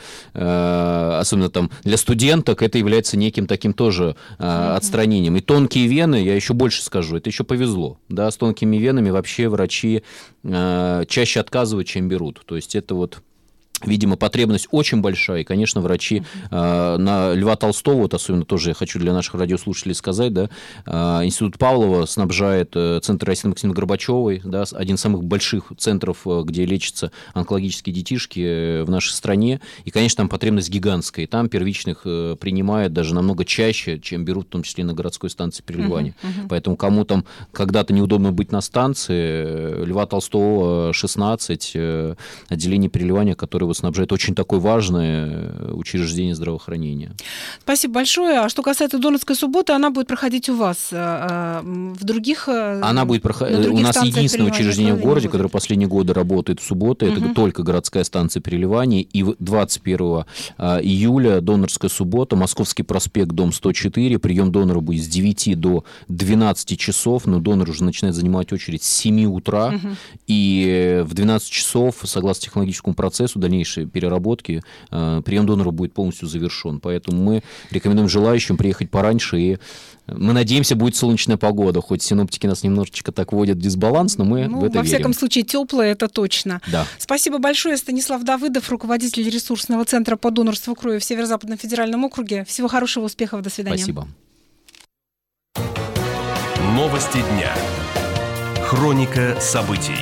э, особенно там для студенток, это является неким таким тоже э, отстранением. И тонкие вены, я еще больше скажу, это еще повезло, да, с тонкими венами вообще врачи э, чаще отказывают, чем берут, то есть это вот... Видимо, потребность очень большая, и, конечно, врачи э, на Льва Толстого, вот особенно тоже я хочу для наших радиослушателей сказать, да, э, Институт Павлова снабжает э, Центр Раисы Максимовны Горбачевой, да, один из самых больших центров, э, где лечатся онкологические детишки э, в нашей стране, и, конечно, там потребность гигантская, и там первичных э, принимают даже намного чаще, чем берут, в том числе на городской станции переливания. Uh-huh, uh-huh. Поэтому кому там когда-то неудобно быть на станции, Льва Толстого шестнадцать, э, отделение переливания, которое вот снабжает очень такое важное учреждение здравоохранения. Спасибо большое. А что касается донорской субботы, она будет проходить у вас а, в других... Она будет проходить... У нас единственное учреждение в городе, которое последние годы работает в субботу, это угу. только городская станция переливания. И двадцать первого июля донорская суббота, Московский проспект, дом сто четыре. Прием донора будет с девяти до двенадцати часов, но донор уже начинает занимать очередь с семи утра. Угу. И в двенадцать часов, согласно технологическому процессу, дальнейшей переработки, прием донора будет полностью завершен. Поэтому мы рекомендуем желающим приехать пораньше, и мы надеемся, будет солнечная погода, хоть синоптики нас немножечко так вводят в дисбаланс, но мы ну, в это во верим. Во всяком случае, теплое, это точно. Да. Спасибо большое. Станислав Давыдов, руководитель ресурсного центра по донорству крови в Северо-Западном федеральном округе. Всего хорошего, успехов, до свидания. Спасибо. Новости дня. Хроника событий.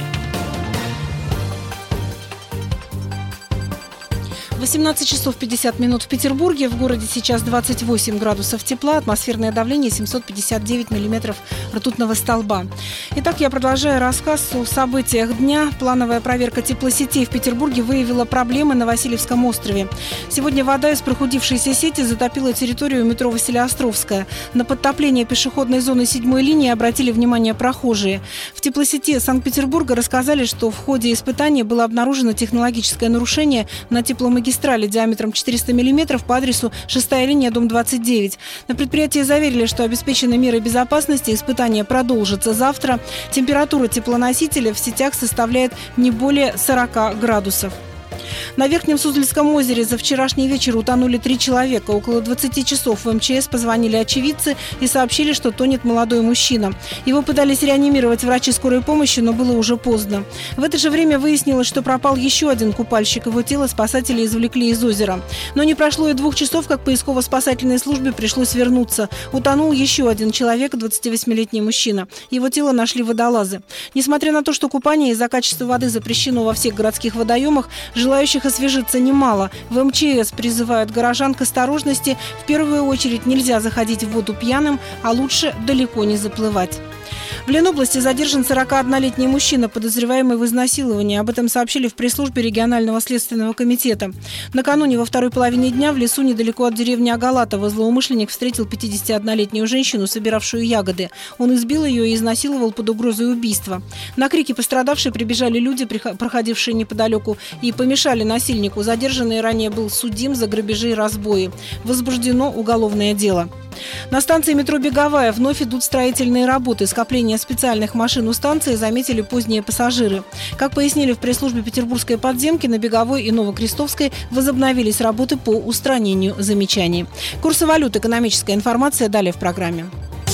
восемнадцать часов пятьдесят минут в Петербурге. В городе сейчас двадцать восемь градусов тепла, атмосферное давление семьсот пятьдесят девять миллиметров ртутного столба. Итак, я продолжаю рассказ о событиях дня. Плановая проверка теплосетей в Петербурге выявила проблемы на Васильевском острове. Сегодня вода из прохудившейся сети затопила территорию метро Василеостровская. На подтопление пешеходной зоны седьмой линии обратили внимание прохожие. В теплосети Санкт-Петербурга рассказали, что в ходе испытаний было обнаружено технологическое нарушение на тепломагистрали диаметром четыреста миллиметров по адресу шестая линия, дом двадцать девять. На предприятии заверили, что обеспечены меры безопасности, испытания продолжатся завтра. Температура теплоносителя в сетях составляет не более сорока градусов. На Верхнем Суздальском озере за вчерашний вечер утонули три человека. Около двадцати часов в эм че эс позвонили очевидцы и сообщили, что тонет молодой мужчина. Его пытались реанимировать врачи скорой помощи, но было уже поздно. В это же время выяснилось, что пропал еще один купальщик. Его тело спасатели извлекли из озера. Но не прошло и двух часов, как поисково-спасательной службе пришлось вернуться. Утонул еще один человек, двадцативосьмилетний мужчина. Его тело нашли водолазы. Несмотря на то, что купание из-за качества воды запрещено во всех городских водоемах, желающих освежиться немало. В эм че эс призывают горожан к осторожности. В первую очередь нельзя заходить в воду пьяным, а лучше далеко не заплывать. В Ленобласти задержан сорокаоднолетний мужчина, подозреваемый в изнасиловании. Об этом сообщили в пресс-службе регионального следственного комитета. Накануне во второй половине дня в лесу недалеко от деревни Агалатово злоумышленник встретил пятидесятиоднолетнюю женщину, собиравшую ягоды. Он избил ее и изнасиловал под угрозой убийства. На крики пострадавшей прибежали люди, проходившие неподалеку, и помешали насильнику. Задержанный ранее был судим за грабежи и разбои. Возбуждено уголовное дело. На станции метро «Беговая» вновь идут строительные работы. Скопление специальных машин у станции заметили поздние пассажиры. Как пояснили в пресс-службе Петербургской подземки, на Беговой и Новокрестовской возобновились работы по устранению замечаний. Курсы валют, экономическая информация далее в программе.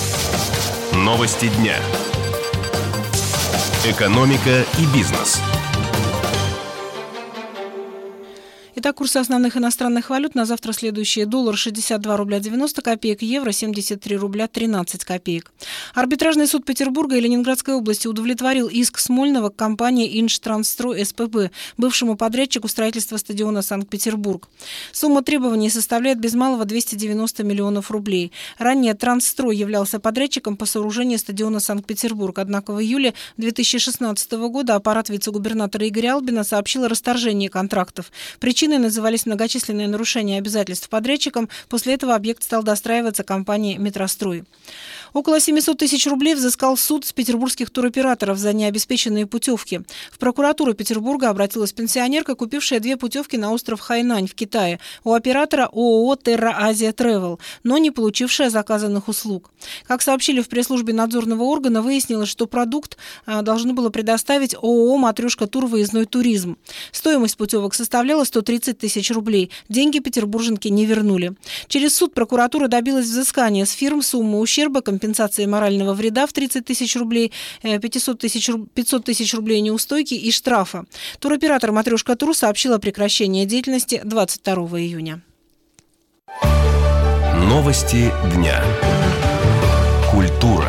Новости дня. Экономика и бизнес. Итак, курсы основных иностранных валют на завтра следующие. Доллар шестьдесят два рубля девяносто копеек, евро семьдесят три рубля тринадцать копеек. Арбитражный суд Петербурга и Ленинградской области удовлетворил иск Смольного к компании «Инжтрансстрой СПБ», бывшему подрядчику строительства стадиона «Санкт-Петербург». Сумма требований составляет без малого двести девяносто миллионов рублей. Ранее «Трансстрой» являлся подрядчиком по сооружению стадиона «Санкт-Петербург». Однако в июле две тысячи шестнадцатого года аппарат вице-губернатора Игоря Албина сообщил о расторжении контрактов. Причиной назывались многочисленные нарушения обязательств подрядчиком. После этого объект стал достраиваться компанией «Метрострой». Около семьсот тысяч рублей взыскал суд с петербургских туроператоров за необеспеченные путевки. В прокуратуру Петербурга обратилась пенсионерка, купившая две путевки на остров Хайнань в Китае у оператора ООО «Терра Азия Тревел», но не получившая заказанных услуг. Как сообщили в пресс-службе надзорного органа, выяснилось, что продукт должно было предоставить ООО «Матрешка Тур Выездной туризм». Стоимость путевок составляла сто тридцать тысяч рублей. Деньги петербурженки не вернули. Через суд прокуратура добилась взыскания с фирм суммы ущерба, компенсации морального вреда в тридцать тысяч рублей, пятьсот тысяч рублей неустойки и штрафа. Туроператор «Матрешка Тур» сообщил о прекращении деятельности двадцать второго июня. Новости дня. Культура.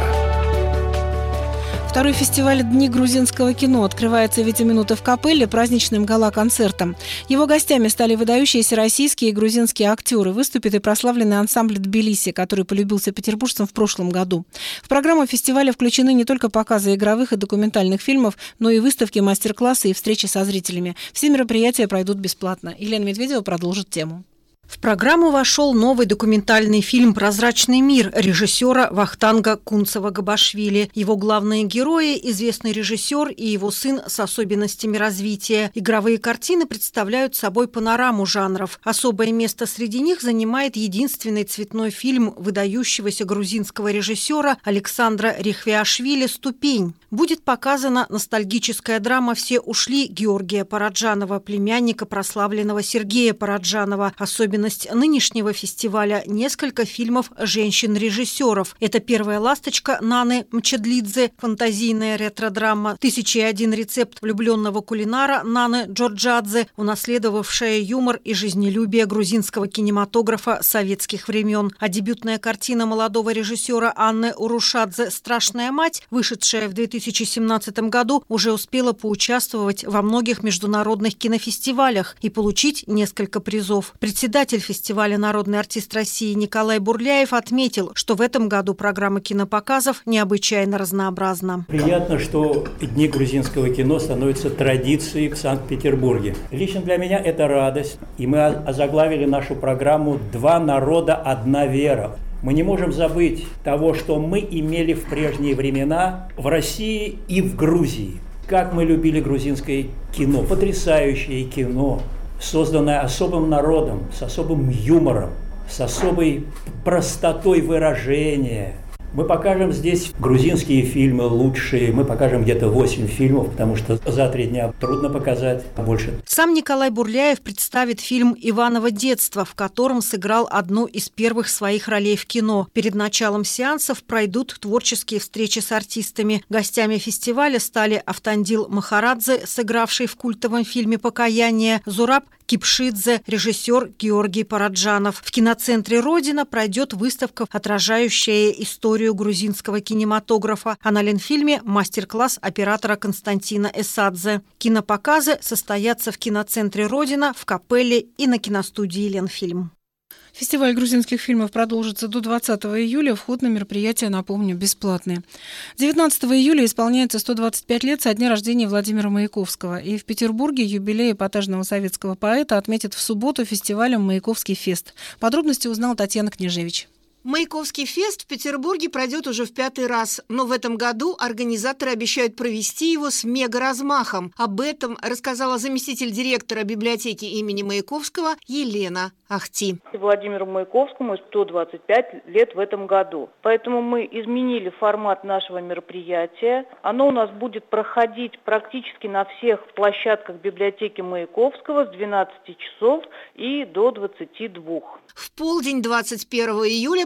Второй фестиваль «Дни грузинского кино» открывается «Витаминута» в Капелле праздничным гала-концертом. Его гостями стали выдающиеся российские и грузинские актеры. Выступит и прославленный ансамбль «Тбилиси», который полюбился петербуржцам в прошлом году. В программу фестиваля включены не только показы игровых и документальных фильмов, но и выставки, мастер-классы и встречи со зрителями. Все мероприятия пройдут бесплатно. Елена Медведева продолжит тему. В программу вошел новый документальный фильм «Прозрачный мир» режиссера Вахтанга Кунцева-Габашвили. Его главные герои – известный режиссер и его сын с особенностями развития. Игровые картины представляют собой панораму жанров. Особое место среди них занимает единственный цветной фильм выдающегося грузинского режиссера Александра Рихвиашвили «Ступень». Будет показана ностальгическая драма «Все ушли» Георгия Параджанова, племянника прославленного Сергея Параджанова. Особенно нынешнего фестиваля – несколько фильмов женщин-режиссеров. Это «Первая ласточка» Наны Мчедлидзе, фантазийная ретро-драма «Тысяча и один рецепт влюбленного кулинара» Наны Джорджадзе, унаследовавшая юмор и жизнелюбие грузинского кинематографа советских времен. А дебютная картина молодого режиссера Анны Урушадзе «Страшная мать», вышедшая в две тысячи семнадцатом году, уже успела поучаствовать во многих международных кинофестивалях и получить несколько призов. Председатель фестиваля «Народный артист России» Николай Бурляев отметил, что в этом году программа кинопоказов необычайно разнообразна. Приятно, что Дни грузинского кино становятся традицией в Санкт-Петербурге. Лично для меня это радость, и мы озаглавили нашу программу «Два народа, одна вера». Мы не можем забыть того, что мы имели в прежние времена в России и в Грузии. Как мы любили грузинское кино, потрясающее кино, созданное особым народом, с особым юмором, с особой простотой выражения. Мы покажем здесь грузинские фильмы лучшие, мы покажем где-то восемь фильмов, потому что за три дня трудно показать больше. Сам Николай Бурляев представит фильм «Иваново детство», в котором сыграл одну из первых своих ролей в кино. Перед началом сеансов пройдут творческие встречи с артистами. Гостями фестиваля стали Автандил Махарадзе, сыгравший в культовом фильме «Покаяние», Зураб Кипшидзе, режиссер Георгий Параджанов. В киноцентре «Родина» пройдет выставка, отражающая историю грузинского кинематографа, а на Ленфильме – мастер-класс оператора Константина Эсадзе. Кинопоказы состоятся в киноцентре «Родина», в Капелле и на киностудии «Ленфильм». Фестиваль грузинских фильмов продолжится до двадцатого июля. Вход на мероприятие, напомню, бесплатный. девятнадцатого июля исполняется сто двадцать пять лет со дня рождения Владимира Маяковского. И в Петербурге юбилей эпатажного советского поэта отметят в субботу фестивалем «Маяковский фест». Подробности узнала Татьяна Княжевич. Маяковский фест в Петербурге пройдет уже в пятый раз, но в этом году организаторы обещают провести его с мега-размахом. Об этом рассказала заместитель директора библиотеки имени Маяковского Елена Ахти. Владимиру Маяковскому сто двадцать пять лет в этом году. Поэтому мы изменили формат нашего мероприятия. Оно у нас будет проходить практически на всех площадках библиотеки Маяковского с двенадцати часов и до двадцати двух. В полдень двадцать первого июля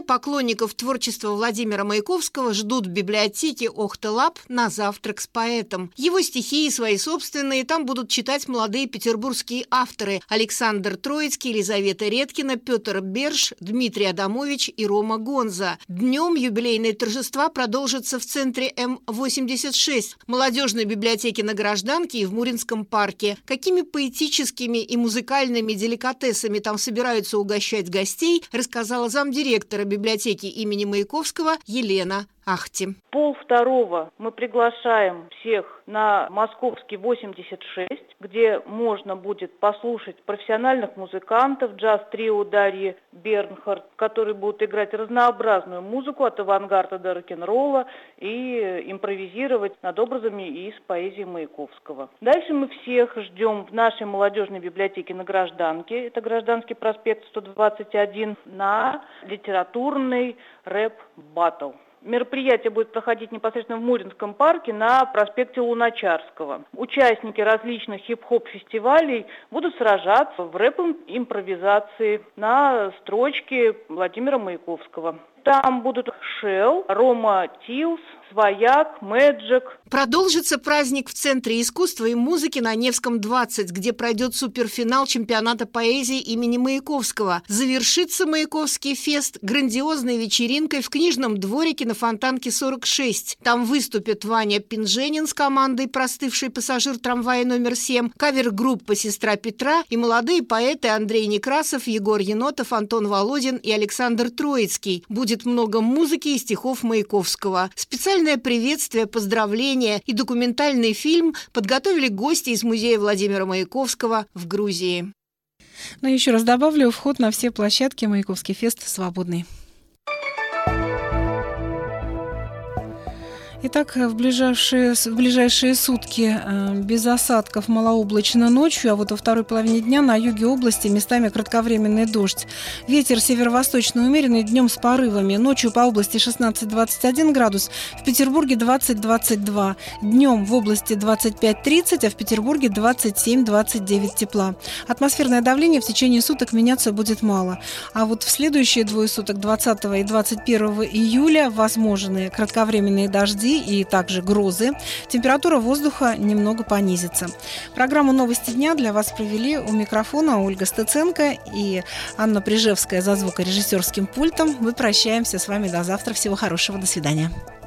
поклонников творчества Владимира Маяковского ждут в библиотеке Охта-Лаб на завтрак с поэтом. Его стихи и свои собственные там будут читать молодые петербургские авторы Александр Троицкий, Елизавета Редкина, Петр Берш, Дмитрий Адамович и Рома Гонза. Днем юбилейные торжества продолжатся в центре эм восемьдесят шесть, молодежной библиотеке на Гражданке и в Муринском парке. Какими поэтическими и музыкальными деликатесами там собираются угощать гостей, рассказала замдиректора библиотеки имени Маяковского Елена Ахти. Пол второго мы приглашаем всех на Московский восемьдесят шесть, где можно будет послушать профессиональных музыкантов, джаз-трио Дарьи Бернхард, которые будут играть разнообразную музыку от авангарда до рок-н-ролла и импровизировать над образами из поэзии Маяковского. Дальше мы всех ждем в нашей молодежной библиотеке на Гражданке, это Гражданский проспект сто двадцать один, на литературный рэп-баттл. Мероприятие будет проходить непосредственно в Муринском парке на проспекте Луначарского. Участники различных хип-хоп-фестивалей будут сражаться в рэп-импровизации на строчки Владимира Маяковского. Там будут Шелл, Рома Тилс, Свояк, Мэджик. Продолжится праздник в Центре искусства и музыки на Невском двадцать, где пройдет суперфинал чемпионата поэзии имени Маяковского. Завершится Маяковский фест грандиозной вечеринкой в книжном дворике на Фонтанке сорок шесть. Там выступит Ваня Пинженин с командой «Простывший пассажир трамвая номер семь», кавер-группа «Сестра Петра» и молодые поэты Андрей Некрасов, Егор Енотов, Антон Володин и Александр Троицкий. Будет много музыки и стихов Маяковского. Специальное приветствие, поздравления и документальный фильм подготовили гости из музея Владимира Маяковского в Грузии. Ну, еще раз добавлю, вход на все площадки Маяковский фест свободный. Итак, в ближайшие, в ближайшие сутки э, без осадков, малооблачно ночью, а вот во второй половине дня на юге области местами кратковременный дождь. Ветер северо-восточный умеренный, днем с порывами. Ночью по области шестнадцать двадцать один градус, в Петербурге двадцать двадцать два. Днем в области двадцать пять тридцать, а в Петербурге двадцать семь двадцать девять тепла. Атмосферное давление в течение суток меняться будет мало. А вот в следующие двое суток, двадцатого и двадцать первого июля, возможны кратковременные дожди и также грозы. Температура воздуха немного понизится. Программу «Новости дня» для вас провели у микрофона Ольга Стеценко и Анна Прижевская за звукорежиссерским пультом. Мы прощаемся с вами до завтра. Всего хорошего. До свидания.